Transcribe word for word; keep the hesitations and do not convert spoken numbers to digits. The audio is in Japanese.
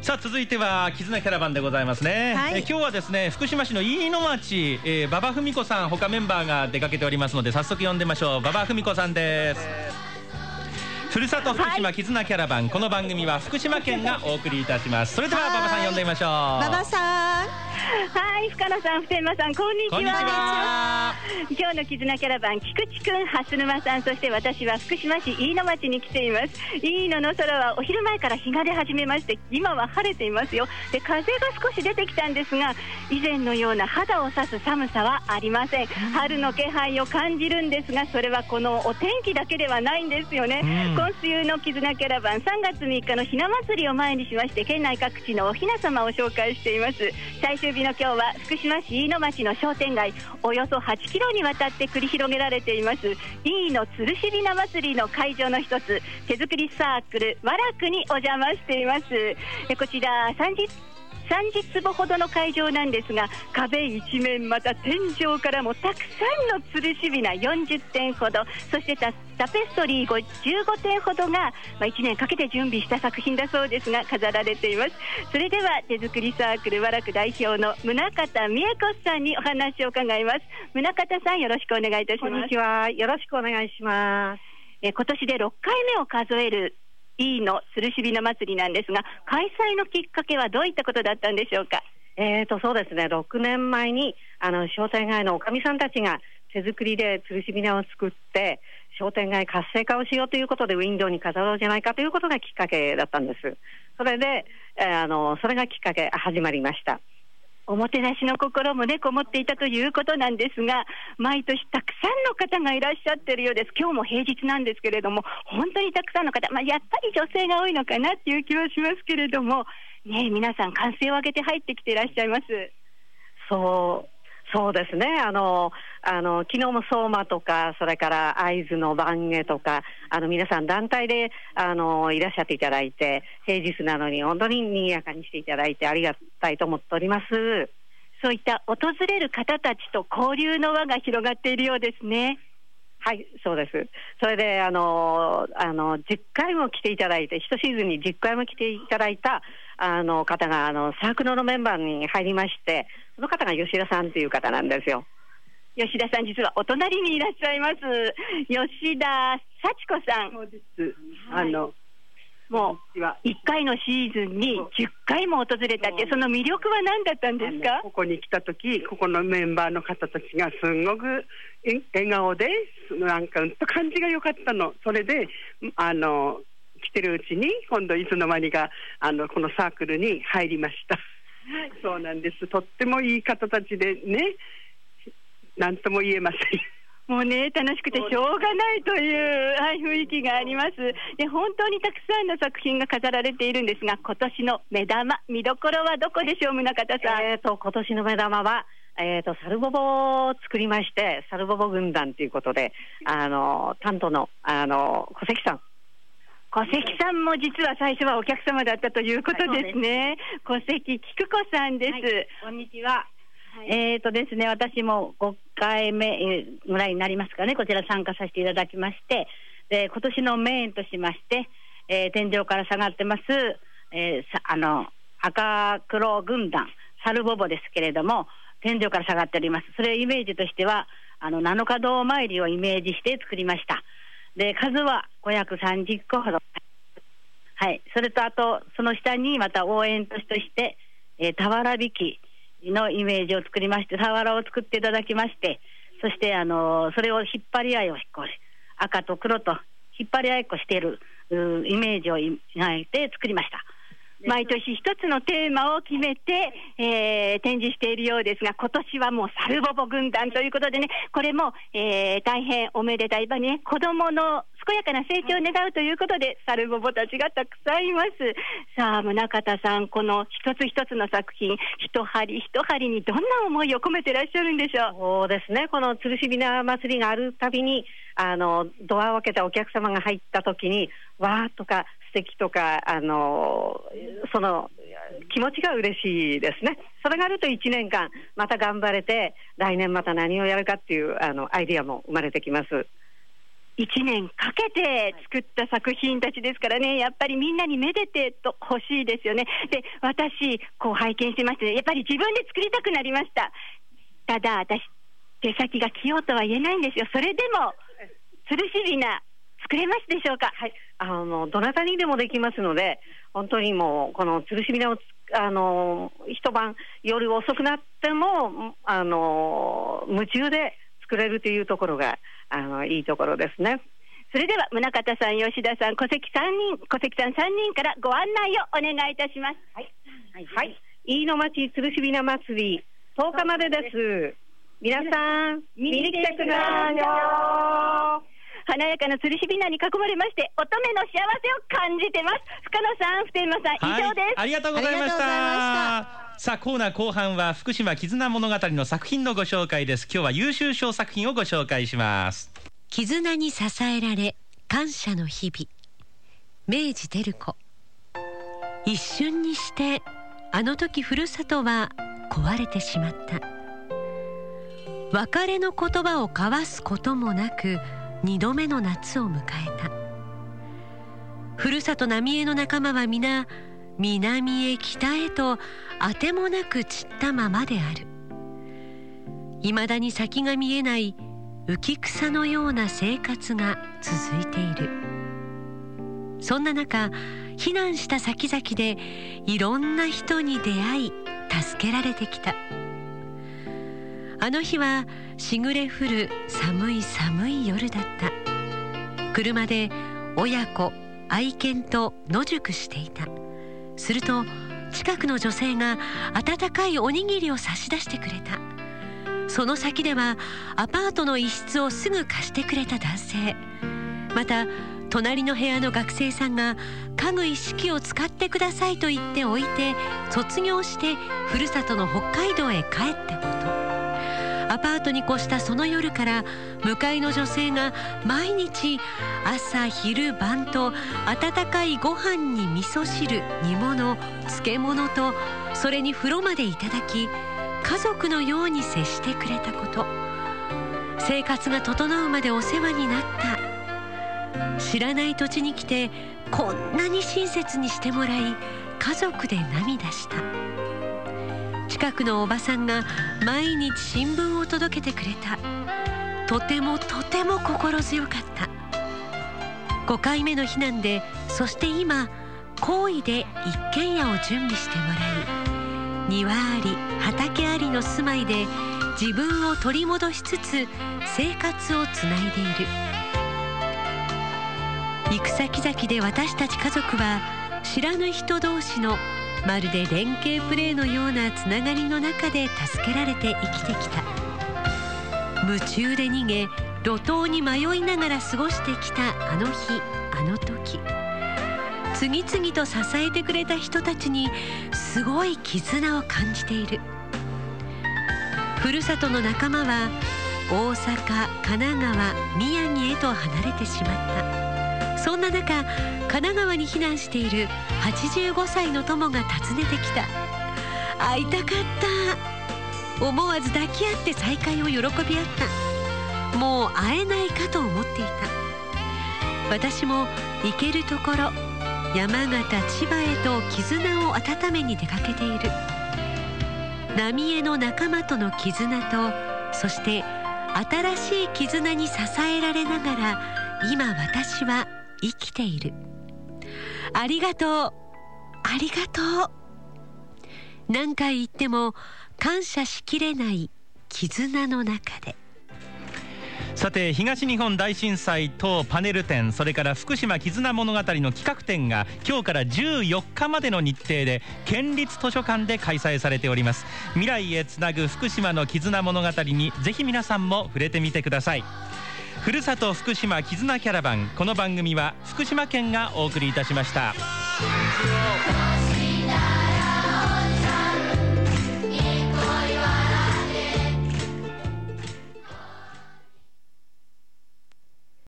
さあ続いては絆キャラバンでございますね、はい、え今日はですね福島市の飯野町、えー、馬場文子さん他メンバーが出かけておりますので早速呼んでみましょう。馬場文子さんです。ふるさと福島絆キャラバン、はい、この番組は福島県がお送りいたします。それでは馬場さん呼んでみましょう。 馬場さん、 はい、深野さん、普天間さん、こんにちは。 こんにちは。 今日の絆キャラバン、菊池くん、蓮沼さん、そして私は福島市飯野町に来ています。飯野の空はお昼前から日が出始めまして、今は晴れていますよ。で、風が少し出てきたんですが、以前のような肌を刺す寒さはありません。春の気配を感じるんですが、それはこのお天気だけではないんですよね。今週の絆キャラバン、さんがつみっかのひな祭りを前にしまして、県内各地のおひな様を紹介しています。最終日の今日は福島市飯野町の商店街、およそはちキロにわたって繰り広げられています飯野つるしびな祭りの会場の一つ、手作りサークル和楽にお邪魔しています。えこちらさんじゅうさんじゅうつぼほどの会場なんですが、壁一面また天井からもたくさんのつるしびなよんじゅってんほど、そしてタタペストリーじゅうごてんほどが、まあ、いちねんかけて準備した作品だそうですが飾られています。それでは手作りサークル和楽代表の宗像美恵子さんにお話を伺います。宗像さん、よろしくお願いいたします。 こんにちは、よろしくお願いします。 え今年でろっかいめを数える飯野つるしびな祭りなんですが、開催のきっかけはどういったことだったんでしょうか。 えーとそうですね、ろくねんまえにあの商店街のおかみさんたちが手作りでつるしびなを作って商店街活性化をしようということでウィンドウに飾ろうじゃないかということがきっかけだったんです。それで、えー、あのそれがきっかけ始まりました。 おもてなしの心もねこもっていたということなんですが、毎年たくさんの方がいらっしゃっているようです。今日も平日なんですけれども、本当にたくさんの方、まあ、やっぱり女性が多いのかなっていう気はしますけれどもね、皆さん歓声を上げて入ってきていらっしゃいます。 そうそうですね、あのあの昨日も相馬とか、それから会津の番下とか、あの皆さん団体であのいらっしゃっていただいて、平日なのに本当に賑やかにしていただいてありがたいと思っております。 そういった訪れる方たちと交流の輪が広がっているようですね。 はい、そうです。それであのあのじゅっかいも来ていただいて、いちシーズンにじゅっかいも来ていただいたあの方があのサークルのメンバーに入りまして、その方が吉田さんという方なんですよ。 吉田さん、実はお隣にいらっしゃいます吉田幸子さん。 そうです。あの、 もういっかいのシーズンにじゅっかいも訪れたって、その魅力は何だったんですか。 ここに来た時、ここのメンバーの方たちがすごく笑顔で、なんかうんと感じが良かったの。それであの来てるうちに今度いつの間にかあのこのサークルに入りました。そうなんです。とってもいい方たちでね、何とも言えません。 もうね、楽しくてしょうがないという、はい、雰囲気があります。で、本当にたくさんの作品が飾られているんですが、今年の目玉、見どころはどこでしょう、宗像さん。 えーと今年の目玉は、えーとサルボボを作りまして、サルボボ軍団ということで、あの担当のあの小関さん小関さんも実は最初はお客様だったということですね。はい、小関菊子さんです。はい、 こんにちは。はい、えーとですね、私もごかいめぐらいになりますかね、こちら参加させていただきまして、で今年のメインとしまして、えー、天井から下がってます、えー、さあの赤黒軍団サルボボですけれども、天井から下がっております。それイメージとしてはあのなのか堂参りをイメージして作りました。で数はごひゃくさんじゅっこほど、はい、それとあとその下にまた応援として、えー、俵引きのイメージを作りまして、俵を作っていただきまして、そしてあのそれを引っ張り合いをこう赤と黒と引っ張り合いっこしているイメージを描いて作りました。毎年一つのテーマを決めて、えー、展示しているようですが、今年はもうサルボボ軍団ということでね、これも、えー、大変おめでたい場にね、子供の健やかな成長を願うということでサルボボたちがたくさんいます。さあ宗像さん、この一つ一つの作品一針一針にどんな思いを込めてらっしゃるんでしょう。 そうですね、このつるしびな祭りがあるたびにあのドアを開けたお客様が入った時にわーとか素敵とかあのその気持ちが嬉しいですね。それがあるといちねんかんまた頑張れて来年また何をやるかっていうあのアイディアも生まれてきます。 いちねんかけて作った作品たちですからね、やっぱりみんなにめでてと欲しいですよね。で、私こう拝見してまして、ね、やっぱり自分で作りたくなりました。ただ私手先が器用とは言えないんですよ。それでもつるしびな作れますでしょうか？ はい、あのどなたにでもできますので、本当にもうこのつるしびなをあの一晩夜遅くなってもあの夢中で作れるというところがあのいいところですね。 それでは宗像さん、吉田さん、小関さんにん小関さんさんにんからご案内をお願いいたします。 はい、はいはい、飯野町つるしびな祭りとおかまでです。皆さん見に来てくださいよ。 華やかなつるしびなに囲まれまして乙女の幸せを感じてます。深野さん、普天間さん、以上です、 はい、ありがとうございました。さあ、コーナー後半は福島絆物語の作品のご紹介です。今日は優秀賞作品をご紹介します。 絆に支えられ感謝の日々、明治照子。一瞬にしてあの時ふるさとは壊れてしまった。別れの言葉を交わすこともなく二度目の夏を迎えた。ふるさと浪江の仲間は皆南へ北へとあてもなく散ったままである。いまだに先が見えない浮草のような生活が続いている。そんな中、避難した先々でいろんな人に出会い助けられてきた。あの日はしぐれ降る寒い寒い夜だった。車で親子愛犬と野宿していた。すると近くの女性が温かいおにぎりを差し出してくれた。その先ではアパートの一室をすぐ貸してくれた男性、また隣の部屋の学生さんが家具一式を使ってくださいと言っておいて卒業してふるさとの北海道へ帰ったこと。アパートに越したその夜から向かいの女性が毎日朝昼晩と温かいご飯に味噌汁、煮物、漬物とそれに風呂までいただき、家族のように接してくれたこと、生活が整うまでお世話になった。知らない土地に来てこんなに親切にしてもらい家族で涙した。近くのおばさんが毎日新聞を届けてくれた。とてもとても心強かった。ごかいめの避難で、そして今好意で一軒家を準備してもらい、庭あり畑ありの住まいで自分を取り戻しつつ生活をつないでいる。行く先々で私たち家族は知らぬ人同士のまるで連携プレーのようなつながりの中で助けられて生きてきた。夢中で逃げ路頭に迷いながら過ごしてきたあの日あの時、次々と支えてくれた人たちにすごい絆を感じている。ふるさとの仲間は大阪、神奈川、宮城へと離れてしまった。そんな中、神奈川に避難しているはちじゅうごさいの友が訪ねてきた。会いたかった。思わず抱き合って再会を喜び合った。もう会えないかと思っていた。私も行けるところ山形、千葉へと絆を温めに出かけている。浪江の仲間との絆と、そして新しい絆に支えられながら今私は生きている。ありがとう、ありがとう。何回言っても感謝しきれない絆の中で。 さて、東日本大震災等パネル展、それから福島絆物語の企画展が今日からじゅうよっかまでの日程で県立図書館で開催されております。未来へつなぐ福島の絆物語にぜひ皆さんも触れてみてください。ふるさと福島絆キャラバン、この番組は福島県がお送りいたしました。